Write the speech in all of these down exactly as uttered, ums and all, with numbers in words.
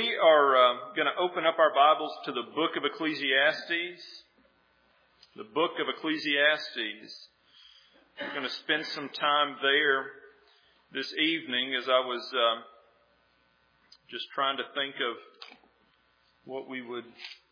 We are uh, going to open up our Bibles to the book of Ecclesiastes. The book of Ecclesiastes. We're going to spend some time there this evening as I was uh, just trying to think of what we would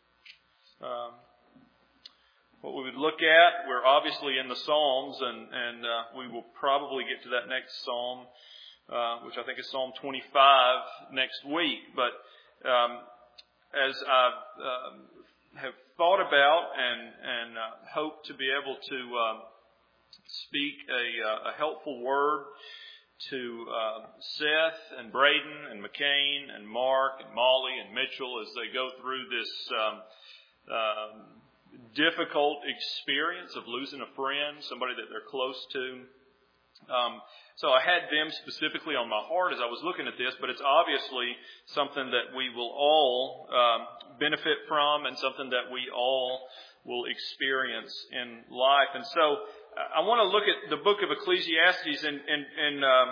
um, what we would look at. We're obviously in the Psalms, and, and uh, we will probably get to that next Psalm, Uh, which I think is Psalm twenty-five next week. But um, as I uh, have thought about and, and uh, hope to be able to uh, speak a, uh, a helpful word to uh, Seth and Braden and McCain and Mark and Molly and Mitchell as they go through this um, uh, difficult experience of losing a friend, somebody that they're close to. Um, so I had them specifically on my heart as I was looking at this, but it's obviously something that we will all um, benefit from and something that we all will experience in life. And so uh, I want to look at the book of Ecclesiastes in, in, in um,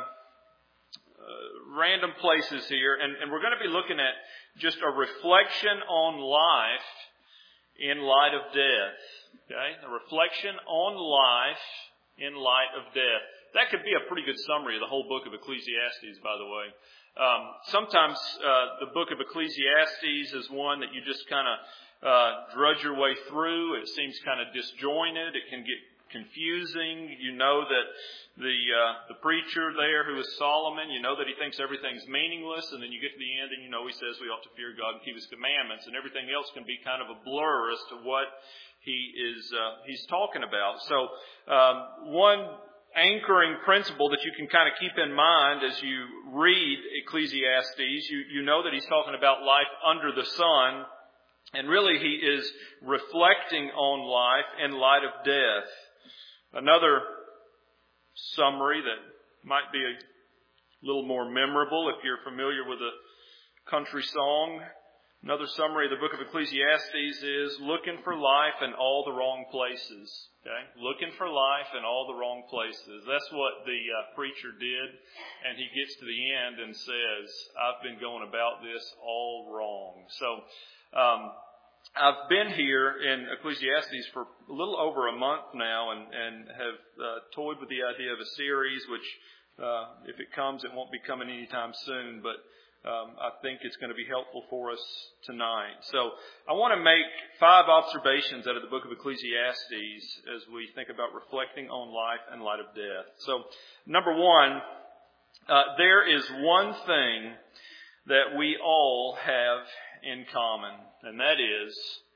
uh, random places here, and, and we're going to be looking at just a reflection on life in light of death. Okay, a reflection on life in light of death. That could be a pretty good summary of the whole book of Ecclesiastes, by the way. Um, sometimes uh, the book of Ecclesiastes is one that you just kind of uh, drudge your way through. It seems kind of disjointed. It can get confusing. You know that the uh, the preacher there, who is Solomon, you know that he thinks everything's meaningless, and then you get to the end and you know he says we ought to fear God and keep His commandments, and everything else can be kind of a blur as to what he is uh, he's talking about. So um, one anchoring principle that you can kind of keep in mind as you read Ecclesiastes, you, you know that he's talking about life under the sun, and really he is reflecting on life in light of death. Another summary that might be a little more memorable if you're familiar with a country song. Another summary of the book of Ecclesiastes is looking for life in all the wrong places. Okay, looking for life in all the wrong places. That's what the uh, preacher did, and he gets to the end and says, "I've been going about this all wrong." So, um, I've been here in Ecclesiastes for a little over a month now, and and have uh, toyed with the idea of a series, which, uh, if it comes, it won't be coming anytime soon, but. Um, I think it's going to be helpful for us tonight. So I want to make five observations out of the book of Ecclesiastes as we think about reflecting on life in light of death. So number one, uh, there is one thing that we all have in common, and that is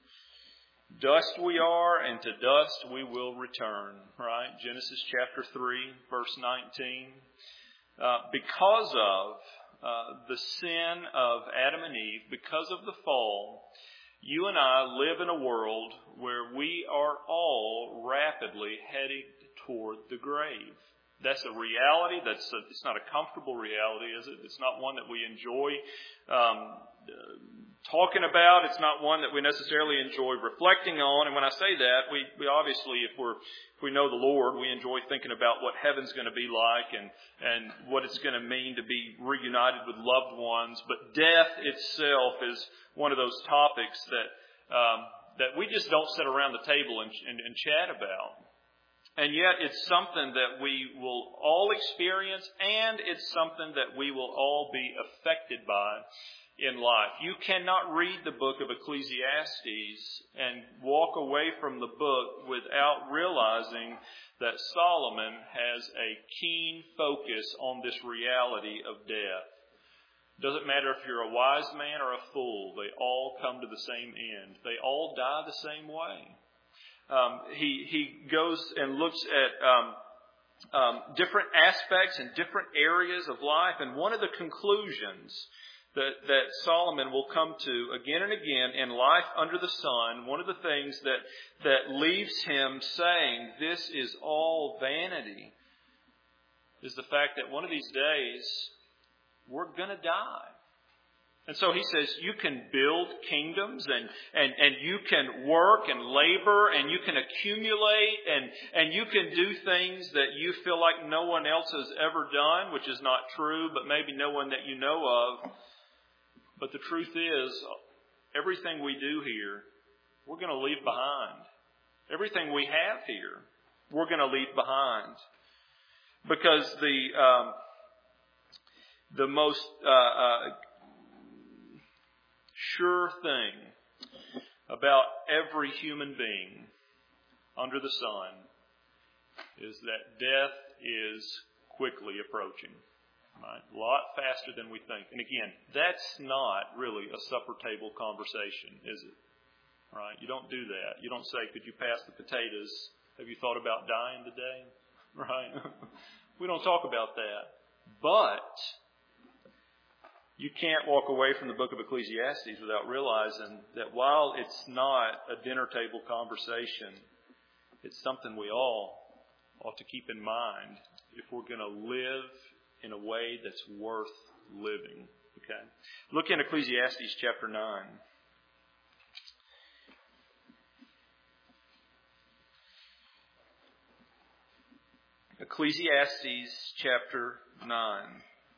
dust we are, and to dust we will return. Right? Genesis chapter three, verse nineteen. Uh, because of Uh, the sin of Adam and Eve, because of the fall, you and I live in a world where we are all rapidly heading toward the grave. That's a reality. That's a, it's not a comfortable reality, is it? It's not one that we enjoy um, uh, talking about. It's not one that we necessarily enjoy reflecting on. And when I say that, we, we obviously, if we're if we know the Lord, we enjoy thinking about what heaven's going to be like and, and what it's going to mean to be reunited with loved ones. But death itself is one of those topics that um, that we just don't sit around the table and, and, and chat about. And yet it's something that we will all experience, and it's something that we will all be affected by in life. You cannot read the book of Ecclesiastes and walk away from the book without realizing that Solomon has a keen focus on this reality of death. Doesn't matter if you're a wise man or a fool, they all come to the same end. They all die the same way. Um, he he goes and looks at um, um, different aspects and different areas of life, and one of the conclusions that that Solomon will come to again and again in life under the sun, one of the things that that leaves him saying this is all vanity, is the fact that one of these days we're going to die. And so he says you can build kingdoms and, and, and you can work and labor and you can accumulate and, and you can do things that you feel like no one else has ever done, which is not true, but maybe no one that you know of. But the truth is, everything we do here, we're going to leave behind. Everything we have here, we're going to leave behind. Because the um, the most uh, uh, sure thing about every human being under the sun is that death is quickly approaching. Right? A lot faster than we think. And again, that's not really a supper table conversation, is it? Right? You don't do that. You don't say, could you pass the potatoes? Have you thought about dying today? Right? We don't talk about that. But you can't walk away from the book of Ecclesiastes without realizing that while it's not a dinner table conversation, it's something we all ought to keep in mind if we're going to live in a way that's worth living. Okay? Look in Ecclesiastes chapter nine. Ecclesiastes chapter nine.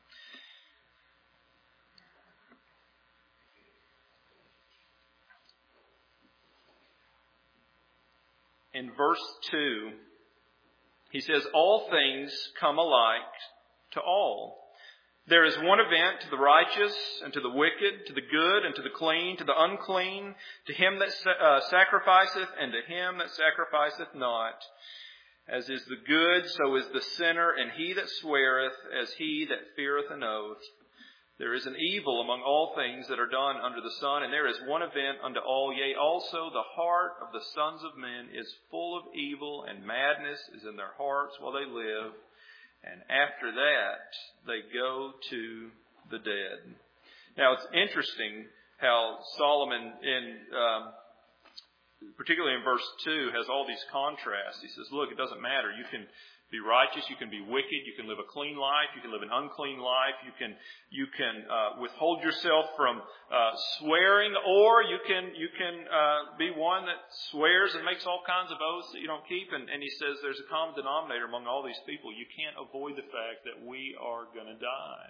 In verse two, he says, all things come alike to all. There is one event to the righteous and to the wicked, to the good and to the clean, to the unclean, to him that uh, sacrificeth and to him that sacrificeth not. As is the good, so is the sinner, and he that sweareth, as he that feareth an oath. There is an evil among all things that are done under the sun, and there is one event unto all. Yea, also the heart of the sons of men is full of evil, and madness is in their hearts while they live. And after that, they go to the dead. Now, it's interesting how Solomon, in um, particularly in verse two, has all these contrasts. He says, look, it doesn't matter. You can be righteous, you can be wicked, you can live a clean life, you can live an unclean life, you can you can uh, withhold yourself from uh, swearing, or you can you can uh, be one that swears and makes all kinds of oaths that you don't keep. And, and he says there's a common denominator among all these people. You can't avoid the fact that we are going to die.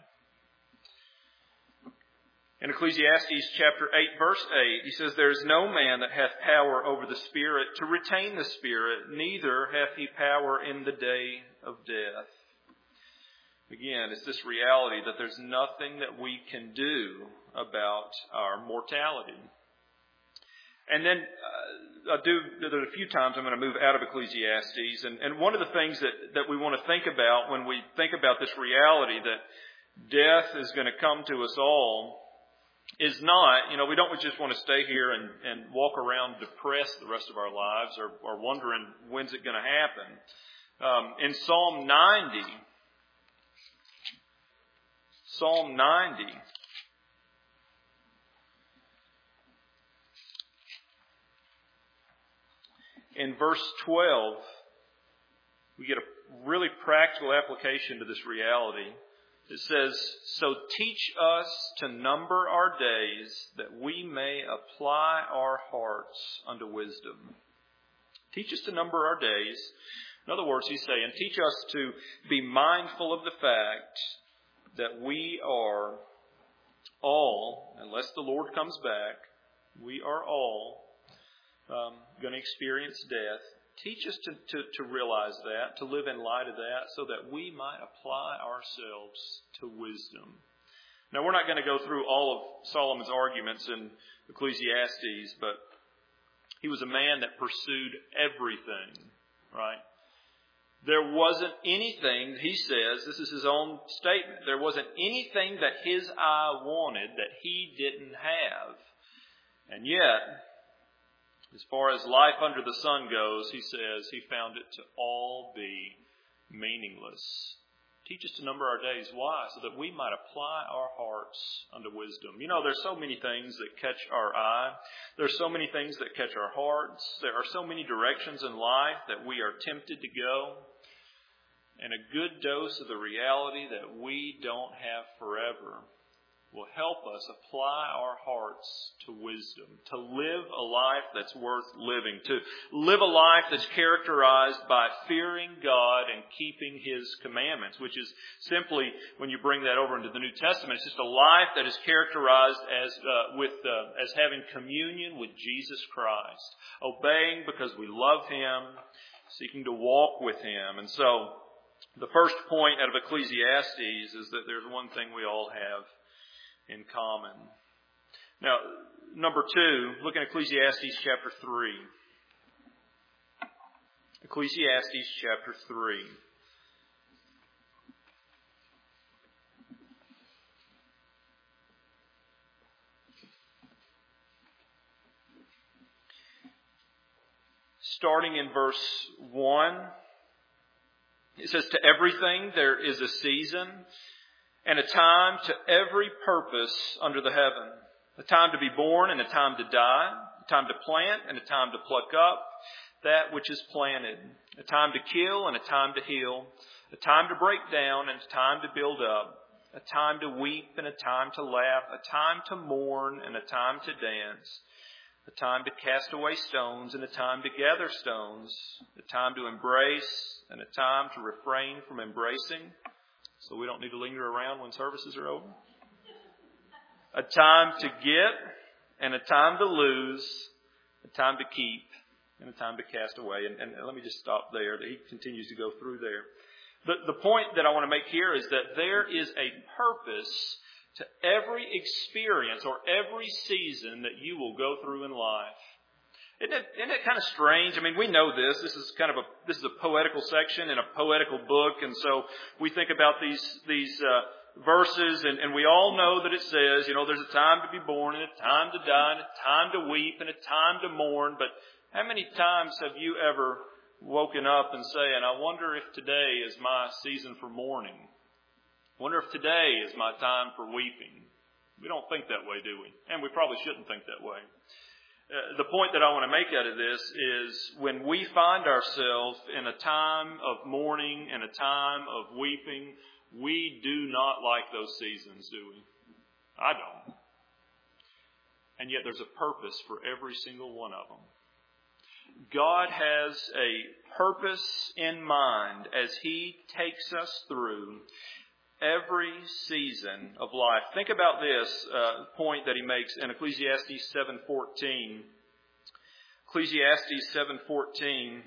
In Ecclesiastes chapter eight, verse eight, he says, there is no man that hath power over the Spirit to retain the Spirit, neither hath he power in the day of death. Again, it's this reality that there's nothing that we can do about our mortality. And then uh, I do, there's a few times I'm going to move out of Ecclesiastes, and, and one of the things that, that we want to think about when we think about this reality that death is going to come to us all is not, you know, we don't just want to stay here and, and walk around depressed the rest of our lives or, or wondering when's it going to happen. Um, in Psalm ninety, Psalm ninety, in verse twelve, we get a really practical application to this reality. It says, so teach us to number our days that we may apply our hearts unto wisdom. Teach us to number our days. In other words, he's saying, teach us to be mindful of the fact that we are all, unless the Lord comes back, we are all um, going to experience death. Teach us to, to, to realize that, to live in light of that, so that we might apply ourselves to wisdom. Now, we're not going to go through all of Solomon's arguments in Ecclesiastes, but he was a man that pursued everything, right? There wasn't anything, he says, this is his own statement, there wasn't anything that his eye wanted that he didn't have. And yet, as far as life under the sun goes, he says he found it to all be meaningless. Teach us to number our days. Why? So that we might apply our hearts unto wisdom. You know, there's so many things that catch our eye. There's so many things that catch our hearts. There are so many directions in life that we are tempted to go. And a good dose of the reality that we don't have forever will help us apply our hearts to wisdom, to live a life that's worth living, to live a life that's characterized by fearing God and keeping His commandments, which is simply, when you bring that over into the New Testament, it's just a life that is characterized as uh, with uh, as having communion with Jesus Christ, obeying because we love Him, seeking to walk with Him. And so, the first point out of Ecclesiastes is that there's one thing we all have in common. Now, number two, look at Ecclesiastes chapter three. Ecclesiastes chapter three. Starting in verse one, it says, "To everything there is a season, and a time to every purpose under the heaven. A time to be born and a time to die. A time to plant and a time to pluck up that which is planted. A time to kill and a time to heal. A time to break down and a time to build up. A time to weep and a time to laugh. A time to mourn and a time to dance. A time to cast away stones and a time to gather stones. A time to embrace and a time to refrain from embracing, so we don't need to linger around when services are over. A time to get and a time to lose, a time to keep and a time to cast away." And, and let me just stop there. He continues to go through there. The, the point that I want to make here is that there is a purpose to every experience or every season that you will go through in life. Isn't it, isn't it kind of strange? I mean, we know this. This is kind of a this is a poetical section in a poetical book, and so we think about these these uh, verses, and, and we all know that it says, you know, there's a time to be born and a time to die, and a time to weep and a time to mourn. But how many times have you ever woken up and saying, "I wonder if today is my season for mourning? I wonder if today is my time for weeping?" We don't think that way, do we? And we probably shouldn't think that way. Uh, the point that I want to make out of this is when we find ourselves in a time of mourning and a time of weeping, we do not like those seasons, do we? I don't. And yet there's a purpose for every single one of them. God has a purpose in mind as He takes us through every season of life. Think about this uh, point that he makes in Ecclesiastes seven fourteen. Ecclesiastes seven fourteen.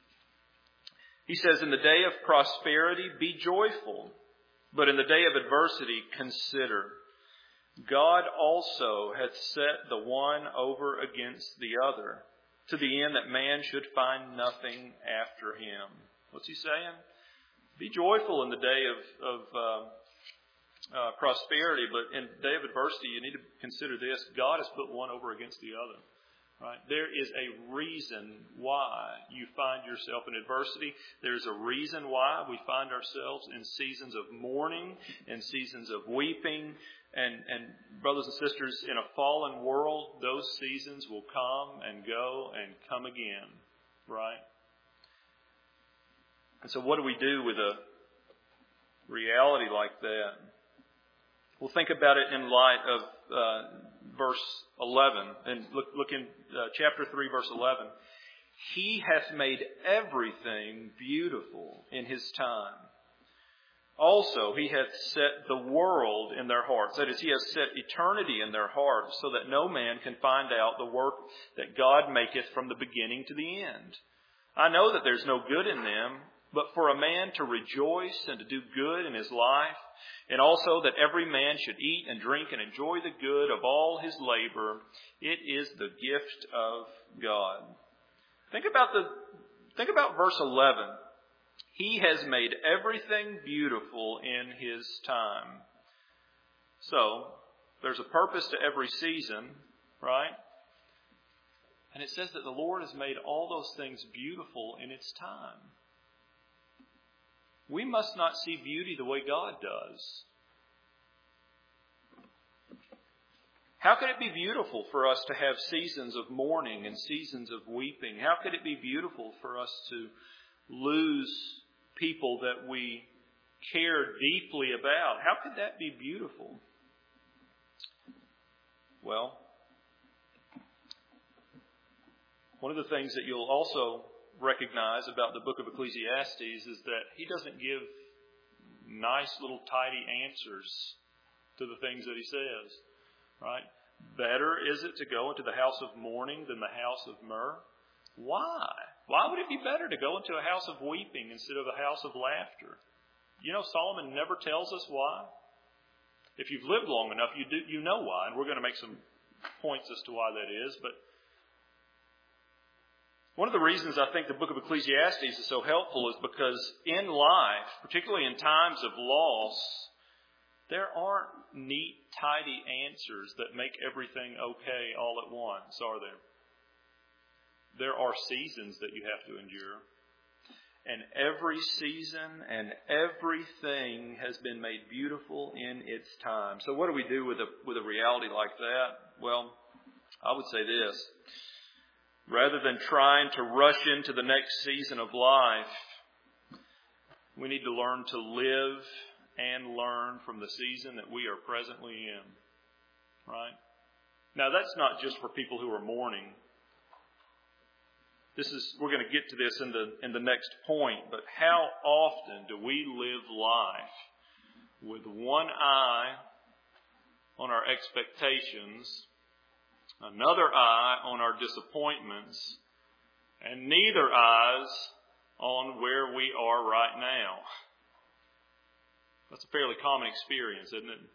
He says, "In the day of prosperity be joyful, but in the day of adversity consider. God also hath set the one over against the other, to the end that man should find nothing after him." What's he saying? Be joyful in the day of, of uh, uh, prosperity, but in the day of adversity, you need to consider this. God has put one over against the other. Right? There is a reason why you find yourself in adversity. There's a reason why we find ourselves in seasons of mourning and seasons of weeping. And, and brothers and sisters, in a fallen world, those seasons will come and go and come again. Right? And so what do we do with a reality like that? We'll think about it in light of uh, verse eleven. And look, look in uh, chapter three, verse eleven. "He hath made everything beautiful in His time. Also, He hath set the world in their hearts." That is, He has set eternity in their hearts, so that no man can find out the work that God maketh from the beginning to the end. I know that there's no good in them, but for a man to rejoice and to do good in his life, and also that every man should eat and drink and enjoy the good of all his labor, it is the gift of God. Think about the think about verse eleven. He has made everything beautiful in His time. So, there's a purpose to every season, right? And it says that the Lord has made all those things beautiful in its time. We must not see beauty the way God does. How could it be beautiful for us to have seasons of mourning and seasons of weeping? How could it be beautiful for us to lose people that we care deeply about? How could that be beautiful? Well, one of the things that you'll also recognize about the book of Ecclesiastes is that he doesn't give nice little tidy answers to the things that he says, right? Better is it to go into the house of mourning than the house of myrrh? Why? Why would it be better to go into a house of weeping instead of a house of laughter? You know, Solomon never tells us why. If you've lived long enough, you do, you know why, and we're going to make some points as to why that is, but one of the reasons I think the book of Ecclesiastes is so helpful is because in life, particularly in times of loss, there aren't neat, tidy answers that make everything okay all at once, are there? There are seasons that you have to endure. And every season and everything has been made beautiful in its time. So what do we do with a, with a reality like that? Well, I would say this. Rather than trying to rush into the next season of life, we need to learn to live and learn from the season that we are presently in. Right? Now, that's not just for people who are mourning. This is, we're going to get to this in the, in the next point, but how often do we live life with one eye on our expectations, another eye on our disappointments, and neither eyes on where we are right now? That's a fairly common experience, isn't it?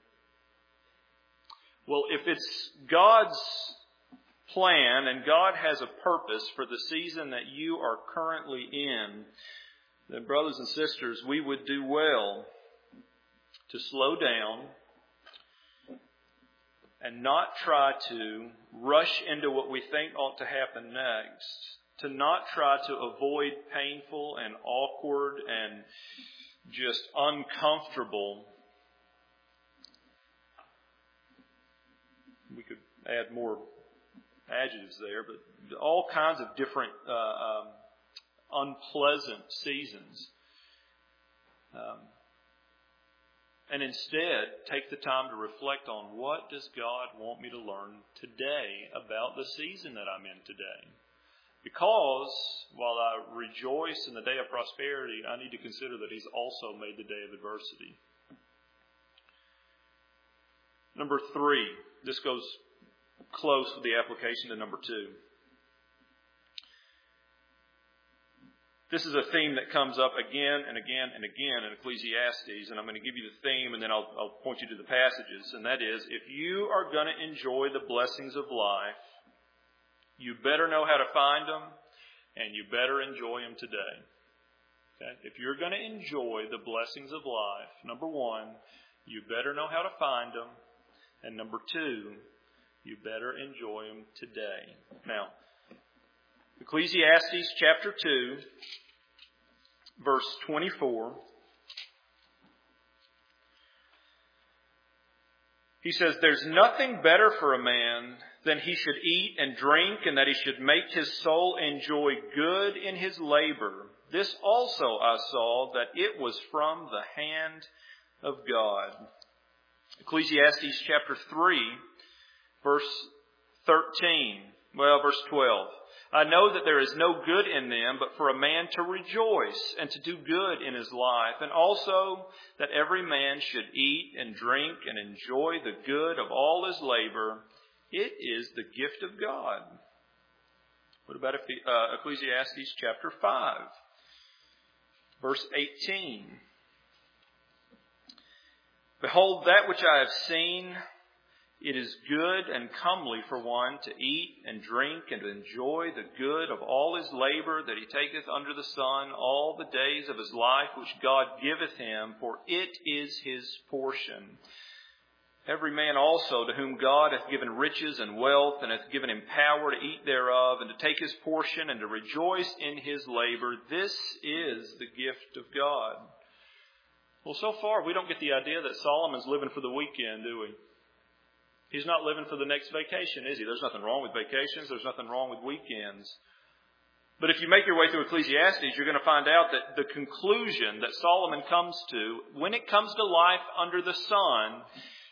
Well, if it's God's plan and God has a purpose for the season that you are currently in, then brothers and sisters, we would do well to slow down and not try to rush into what we think ought to happen next, to not try to avoid painful and awkward and just uncomfortable. We could add more adjectives there, but all kinds of different uh, um, unpleasant seasons. Um, and instead, take the time to reflect on what does God want me to learn today about the season that I'm in today. Because while I rejoice in the day of prosperity, I need to consider that He's also made the day of adversity. Number three, this goes close with the application to number two. This is a theme that comes up again and again and again in Ecclesiastes, and I'm going to give you the theme and then I'll, I'll point you to the passages, and that is, if you are going to enjoy the blessings of life, you better know how to find them, and you better enjoy them today. Okay? If you're going to enjoy the blessings of life, number one, you better know how to find them, and number two, you better enjoy them today. Now, Ecclesiastes chapter two, verse twenty-four. He says, "There's nothing better for a man than he should eat and drink, and that he should make his soul enjoy good in his labor. This also I saw, that it was from the hand of God." Ecclesiastes chapter three, verse thirteen. Well, verse twelve. "I know that there is no good in them, but for a man to rejoice and to do good in his life, and also that every man should eat and drink and enjoy the good of all his labor. It is the gift of God." What about uh, Ecclesiastes chapter five, verse eighteen? "Behold, that which I have seen, it is good and comely for one to eat and drink and to enjoy the good of all his labor that he taketh under the sun all the days of his life which God giveth him, for it is his portion. Every man also to whom God hath given riches and wealth, and hath given him power to eat thereof, and to take his portion, and to rejoice in his labor, this is the gift of God." Well, so far we don't get the idea that Solomon's living for the weekend, do we? He's not living for the next vacation, is he? There's nothing wrong with vacations. There's nothing wrong with weekends. But if you make your way through Ecclesiastes, you're going to find out that the conclusion that Solomon comes to, when it comes to life under the sun,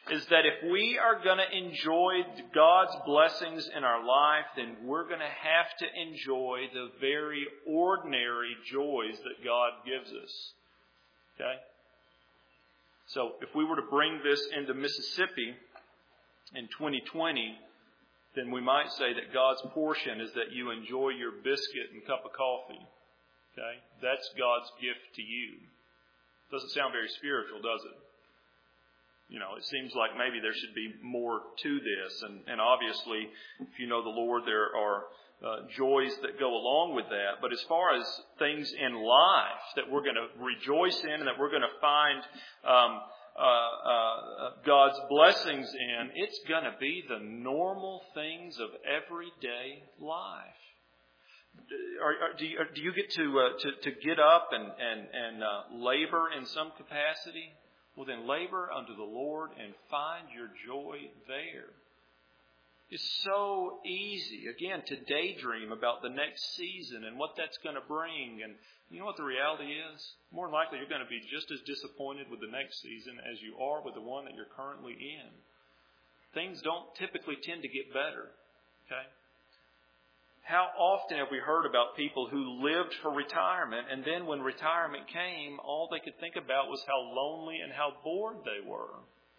is that if we are going to enjoy God's blessings in our life, then we're going to have to enjoy the very ordinary joys that God gives us. Okay? So if we were to bring this into Mississippi in twenty twenty, then we might say that God's portion is that you enjoy your biscuit and cup of coffee. Okay? That's God's gift to you. Doesn't sound very spiritual, does it? You know, it seems like maybe there should be more to this. And, and obviously, if you know the Lord, there are uh, joys that go along with that. But as far as things in life that we're going to rejoice in and that we're going to find um, uh, uh, God's blessings in, it's going to be the normal things of everyday life. Are, are, do, you, do you get to, uh, to to get up and and and uh, labor in some capacity? Well, then labor unto the Lord and find your joy there. It's so easy, again, to daydream about the next season and what that's going to bring. And you know what the reality is? More than likely, you're going to be just as disappointed with the next season as you are with the one that you're currently in. Things don't typically tend to get better. Okay? How often have we heard about people who lived for retirement, and then when retirement came, all they could think about was how lonely and how bored they were?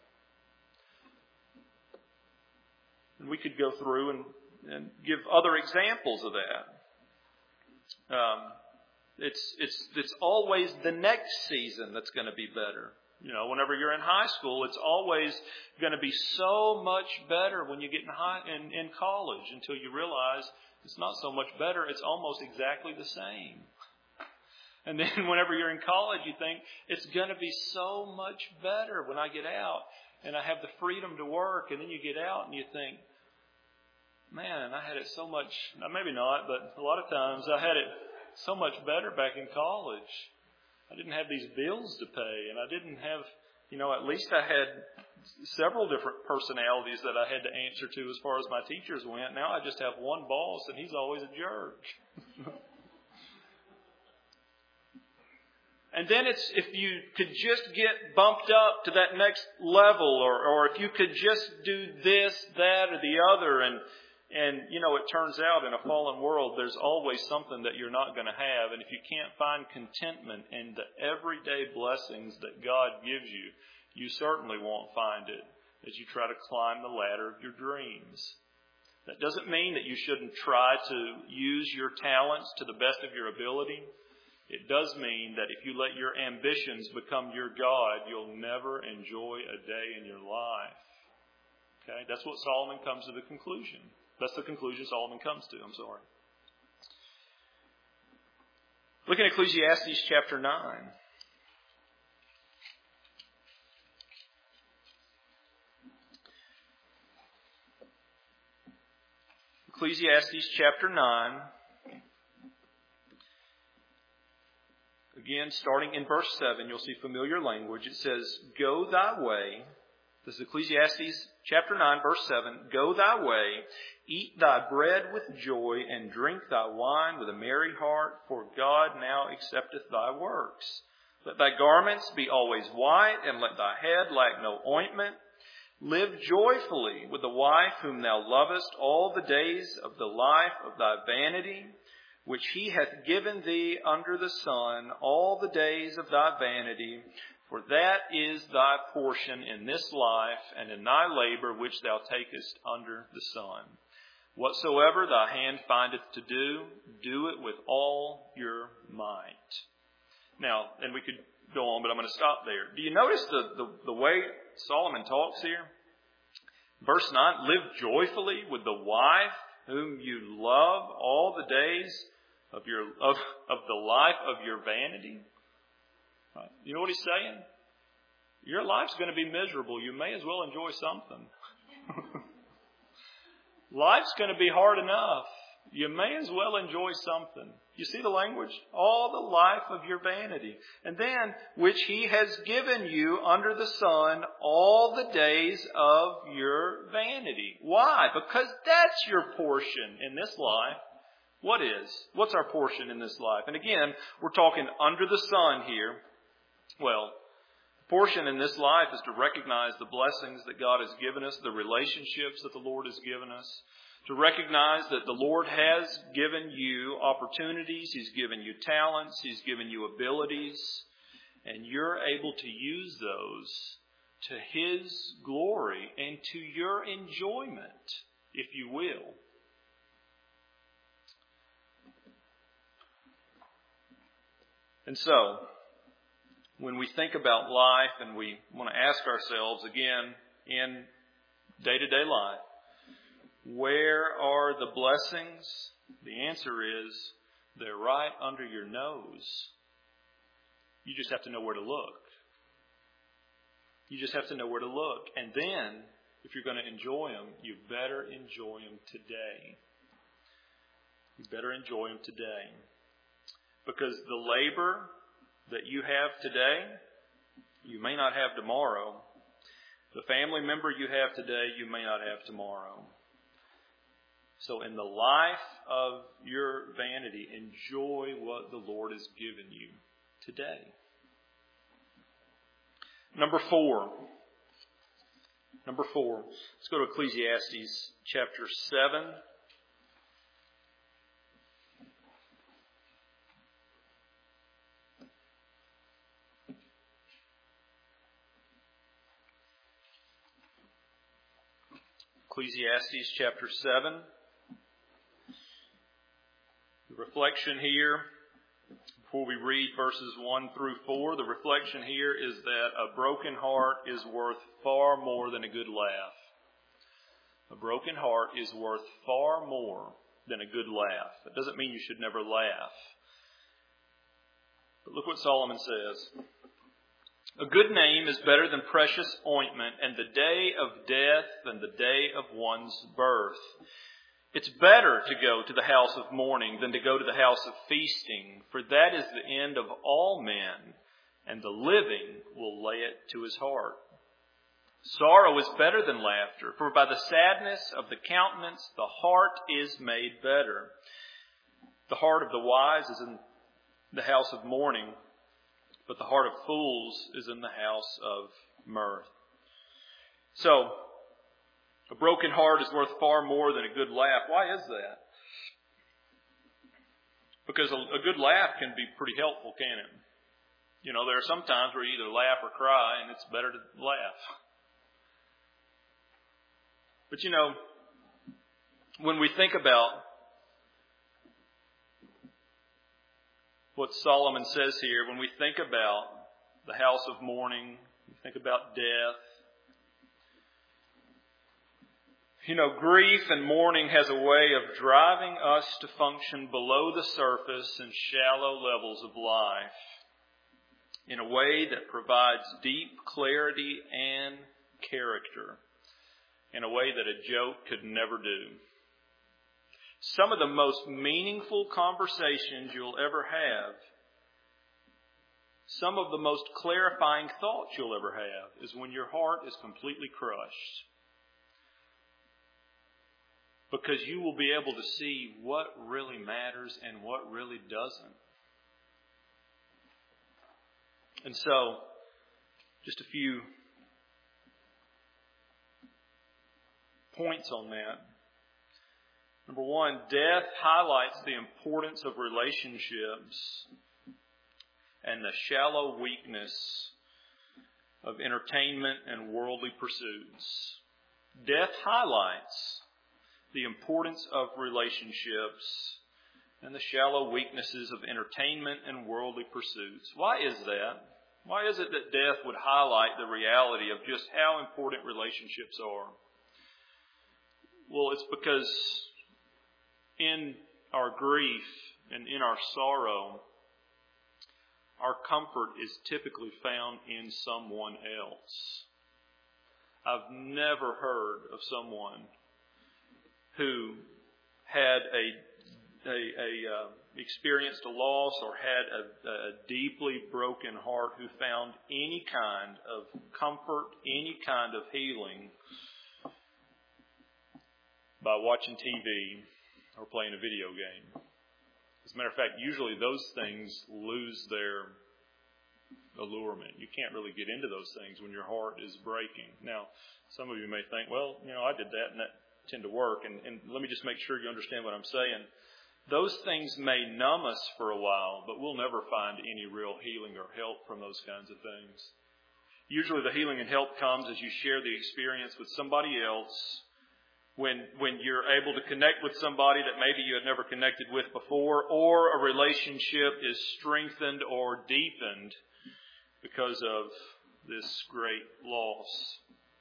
And we could go through and, and give other examples of that. Um, it's it's it's always the next season that's going to be better. You know, whenever you're in high school, it's always going to be so much better when you get in high in, in college, until you realize it's not so much better, it's almost exactly the same. And then whenever you're in college, you think, it's going to be so much better when I get out and I have the freedom to work. And then you get out and you think, man, I had it so much, maybe not, but a lot of times I had it so much better back in college. I didn't have these bills to pay, and I didn't have, you know, at least I had several different personalities that I had to answer to as far as my teachers went. Now I just have one boss, and he's always a jerk. And then it's, if you could just get bumped up to that next level, or, or if you could just do this, that, or the other, and And, you know, it turns out in a fallen world, there's always something that you're not going to have. And if you can't find contentment in the everyday blessings that God gives you, you certainly won't find it as you try to climb the ladder of your dreams. That doesn't mean that you shouldn't try to use your talents to the best of your ability. It does mean that if you let your ambitions become your God, you'll never enjoy a day in your life. Okay? That's what Solomon comes to the conclusion. That's the conclusion Solomon comes to. I'm sorry. Look at Ecclesiastes chapter nine. Ecclesiastes chapter nine. Again, starting in verse seven, you'll see familiar language. It says, "Go thy way." This is Ecclesiastes chapter nine, verse seven. "Go thy way, eat thy bread with joy, and drink thy wine with a merry heart, for God now accepteth thy works. Let thy garments be always white, and let thy head lack no ointment. Live joyfully with the wife whom thou lovest all the days of the life of thy vanity, which he hath given thee under the sun, all the days of thy vanity. For that is thy portion in this life, and in thy labor which thou takest under the sun. Whatsoever thy hand findeth to do, do it with all your might." Now, and we could go on, but I'm going to stop there. Do you notice the, the, the way Solomon talks here? Verse nine, "Live joyfully with the wife whom you love all the days of your of, of the life of your vanity." Right. You know what he's saying? Your life's going to be miserable. You may as well enjoy something. Life's going to be hard enough. You may as well enjoy something. You see the language? All the life of your vanity. And then, which he has given you under the sun all the days of your vanity. Why? Because that's your portion in this life. What is? What's our portion in this life? And again, we're talking under the sun here. Well, portion in this life is to recognize the blessings that God has given us, the relationships that the Lord has given us, to recognize that the Lord has given you opportunities, He's given you talents, He's given you abilities, and you're able to use those to His glory and to your enjoyment, if you will. And so, when we think about life and we want to ask ourselves again in day-to-day life, where are the blessings? The answer is they're right under your nose. You just have to know where to look. You just have to know where to look. And then, if you're going to enjoy them, you better enjoy them today. You better enjoy them today. Because the labor that you have today, you may not have tomorrow. The family member you have today, you may not have tomorrow. So in the life of your vanity, enjoy what the Lord has given you today. Number four. Number four. Let's go to Ecclesiastes chapter seven. Ecclesiastes chapter seven. The reflection here, before we read verses one through four, the reflection here is that a broken heart is worth far more than a good laugh. A broken heart is worth far more than a good laugh. That doesn't mean you should never laugh. But look what Solomon says. A good name is better than precious ointment, and the day of death than the day of one's birth. It's better to go to the house of mourning than to go to the house of feasting, for that is the end of all men, and the living will lay it to his heart. Sorrow is better than laughter, for by the sadness of the countenance the heart is made better. The heart of the wise is in the house of mourning, but the heart of fools is in the house of mirth. So, a broken heart is worth far more than a good laugh. Why is that? Because a, a good laugh can be pretty helpful, can't it? You know, there are some times where you either laugh or cry, and it's better to laugh. But you know, when we think about what Solomon says here, when we think about the house of mourning, we think about death. You know, grief and mourning has a way of driving us to function below the surface and shallow levels of life in a way that provides deep clarity and character in a way that a joke could never do. Some of the most meaningful conversations you'll ever have, some of the most clarifying thoughts you'll ever have, is when your heart is completely crushed. Because you will be able to see what really matters and what really doesn't. And so, just a few points on that. Number one, death highlights the importance of relationships and the shallow weakness of entertainment and worldly pursuits. Death highlights the importance of relationships and the shallow weaknesses of entertainment and worldly pursuits. Why is that? Why is it that death would highlight the reality of just how important relationships are? Well, it's because in our grief and in our sorrow, our comfort is typically found in someone else. I've never heard of someone who had a, a, a uh, experienced a loss or had a, a deeply broken heart who found any kind of comfort, any kind of healing by watching T V or playing a video game. As a matter of fact, usually those things lose their allurement. You can't really get into those things when your heart is breaking. Now, some of you may think, well, you know, I did that and that tend to work. And, and let me just make sure you understand what I'm saying. Those things may numb us for a while, but we'll never find any real healing or help from those kinds of things. Usually the healing and help comes as you share the experience with somebody else, when when you're able to connect with somebody that maybe you had never connected with before, or a relationship is strengthened or deepened because of this great loss.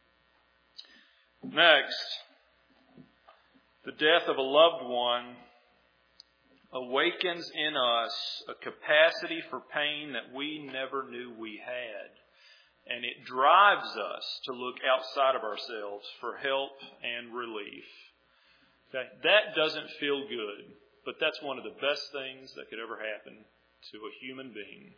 Next, the death of a loved one awakens in us a capacity for pain that we never knew we had. And it drives us to look outside of ourselves for help and relief. Okay? That doesn't feel good, but that's one of the best things that could ever happen to a human being.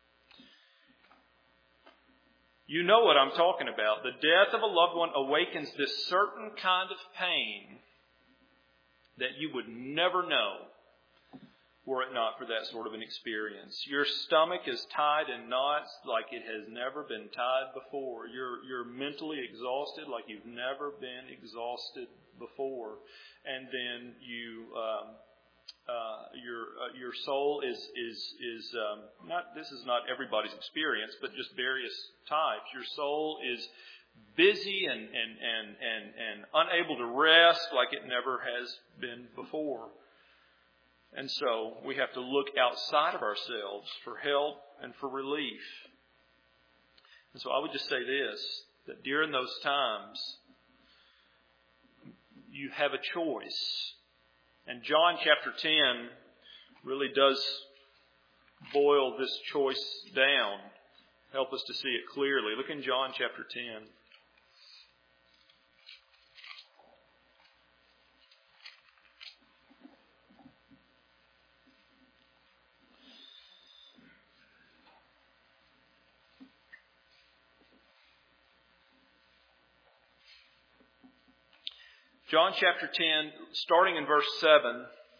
You know what I'm talking about. The death of a loved one awakens this certain kind of pain that you would never know were it not for that sort of an experience. Your stomach is tied in knots like it has never been tied before. You're, you're mentally exhausted like you've never been exhausted before. And then you, um, uh, your, uh, your soul is, is, is, um, not, this is not everybody's experience, but just various types. Your soul is busy and, and, and, and, and unable to rest like it never has been before. And so we have to look outside of ourselves for help and for relief. And so I would just say this, that during those times, you have a choice. And John chapter ten really does boil this choice down, help us to see it clearly. Look in John chapter ten. John chapter ten, starting in verse seven,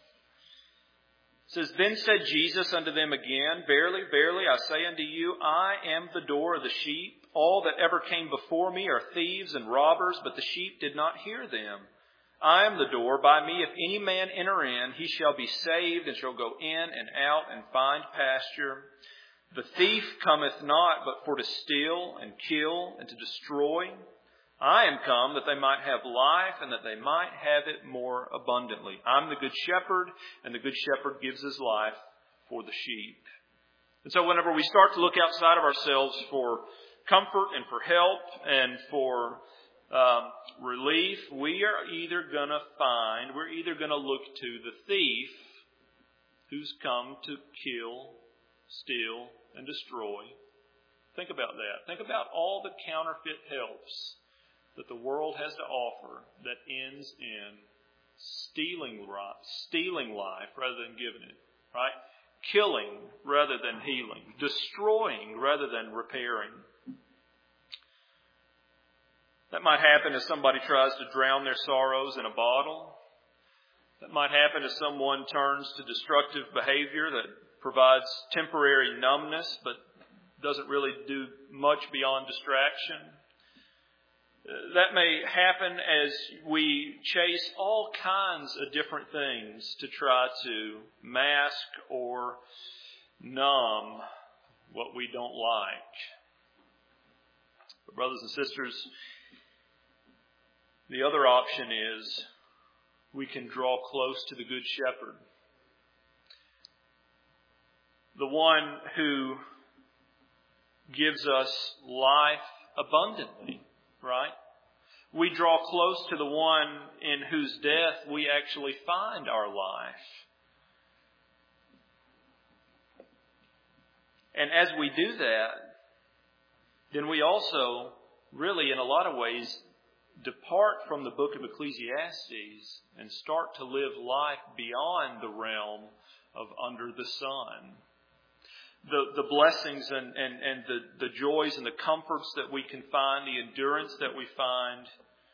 says, Then said Jesus unto them again, Verily, verily, I say unto you, I am the door of the sheep. All that ever came before me are thieves and robbers, but the sheep did not hear them. I am the door. By me, if any man enter in, he shall be saved, and shall go in and out and find pasture. The thief cometh not, but for to steal and kill and to destroy. I am come that they might have life, and that they might have it more abundantly. I'm the good shepherd, and the good shepherd gives his life for the sheep. And so whenever we start to look outside of ourselves for comfort and for help and for um, relief, we are either going to find, we're either going to look to the thief who's come to kill, steal, and destroy. Think about that. Think about all the counterfeit helps that the world has to offer that ends in stealing, stealing life rather than giving it, right? Killing rather than healing, destroying rather than repairing. That might happen as somebody tries to drown their sorrows in a bottle. That might happen as someone turns to destructive behavior that provides temporary numbness but doesn't really do much beyond distraction. That may happen as we chase all kinds of different things to try to mask or numb what we don't like. But brothers and sisters, the other option is we can draw close to the Good Shepherd, the one who gives us life abundantly. Right? We draw close to the one in whose death we actually find our life. And as we do that, then we also really, in a lot of ways, depart from the book of Ecclesiastes and start to live life beyond the realm of under the sun. The, the blessings and, and, and the, the joys and the comforts that we can find, the endurance that we find,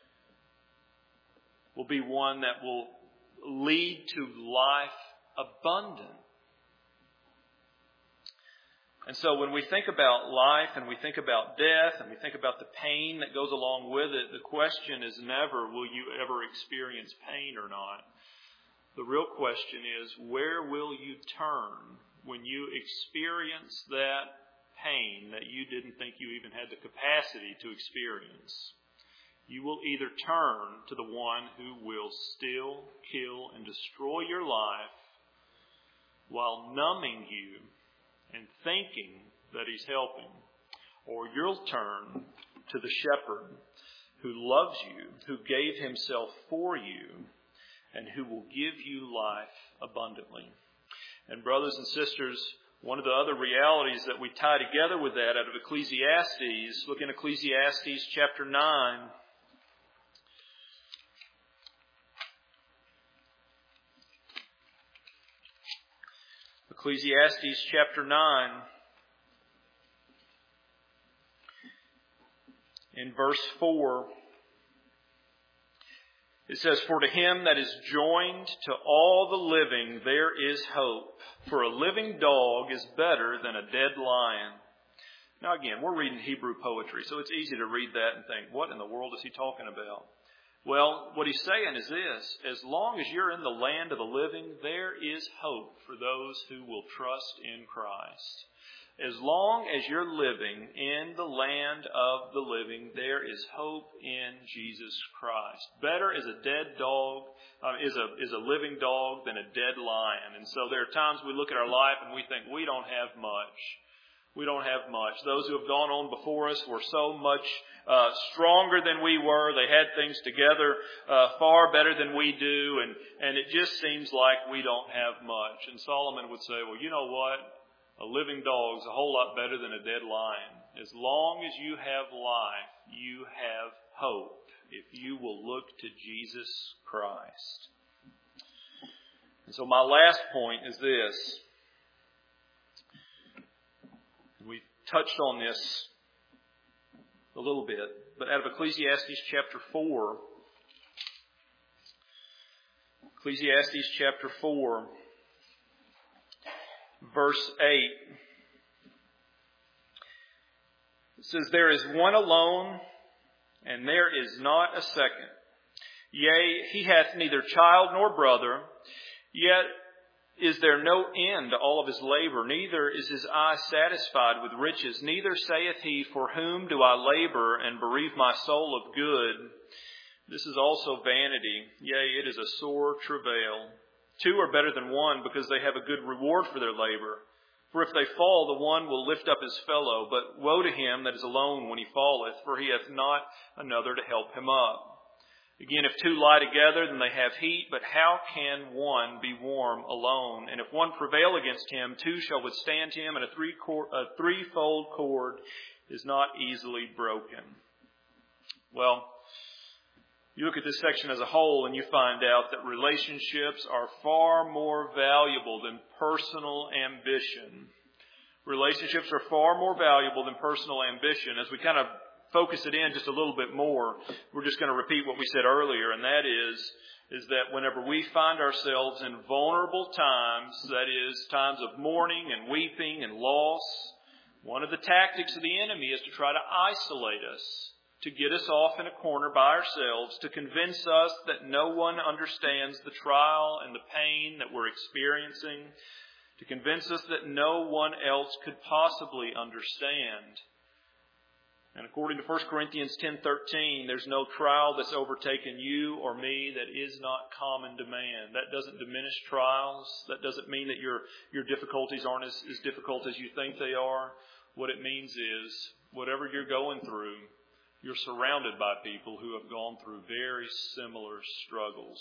will be one that will lead to life abundant. And so when we think about life and we think about death and we think about the pain that goes along with it, the question is never, will you ever experience pain or not? The real question is, where will you turn when you experience that pain that you didn't think you even had the capacity to experience? You will either turn to the one who will steal, kill, and destroy your life while numbing you and thinking that He's helping, or you'll turn to the shepherd who loves you, who gave Himself for you, and who will give you life abundantly. And brothers and sisters, one of the other realities that we tie together with that out of Ecclesiastes, look in Ecclesiastes chapter nine. Ecclesiastes chapter nine, in verse four, it says, "For to him that is joined to all the living there is hope. For a living dog is better than a dead lion." Now again, we're reading Hebrew poetry, so it's easy to read that and think, what in the world is he talking about? Well, what he's saying is this: as long as you're in the land of the living, there is hope for those who will trust in Christ. As long as you're living in the land of the living, there is hope in Jesus Christ. Better is a dead dog, uh, is a is a living dog than a dead lion. And so there are times we look at our life and we think we don't have much. We don't have much. Those who have gone on before us were so much uh, stronger than we were. They had things together uh, far better than we do, and and it just seems like we don't have much. And Solomon would say, well, you know what? A living dog is a whole lot better than a dead lion. As long as you have life, you have hope if you will look to Jesus Christ. And so my last point is this. We touched on this a little bit, but out of Ecclesiastes chapter four, Ecclesiastes chapter four, verse eight, it says, "There is one alone, and there is not a second. Yea, he hath neither child nor brother, yet is there no end to all of his labor, neither is his eye satisfied with riches, neither saith he, for whom do I labor and bereave my soul of good? This is also vanity, yea, it is a sore travail. Two are better than one, because they have a good reward for their labor. For if they fall, the one will lift up his fellow, but woe to him that is alone when he falleth, for he hath not another to help him up. Again, if two lie together, then they have heat, but how can one be warm alone? And if one prevail against him, two shall withstand him, and a, three cord, a threefold cord is not easily broken." Well, you look at this section as a whole and you find out that relationships are far more valuable than personal ambition. Relationships are far more valuable than personal ambition. As we kind of focus it in just a little bit more, we're just going to repeat what we said earlier, and that is, is that whenever we find ourselves in vulnerable times, that is, times of mourning and weeping and loss, one of the tactics of the enemy is to try to isolate us, to get us off in a corner by ourselves, to convince us that no one understands the trial and the pain that we're experiencing, to convince us that no one else could possibly understand. And according to First Corinthians ten thirteen, there's no trial that's overtaken you or me that is not common to man. That doesn't diminish trials. That doesn't mean that your, your difficulties aren't as, as difficult as you think they are. What it means is, whatever you're going through, you're surrounded by people who have gone through very similar struggles.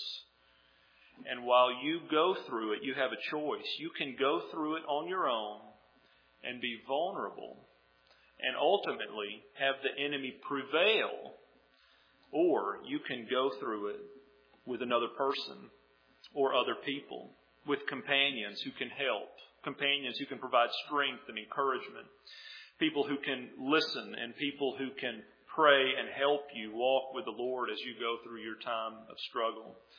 And while you go through it, you have a choice. You can go through it on your own and be vulnerable and ultimately have the enemy prevail, or you can go through it with another person or other people, with companions who can help, companions who can provide strength and encouragement, people who can listen and people who can pray and help you walk with the Lord as you go through your time of struggle.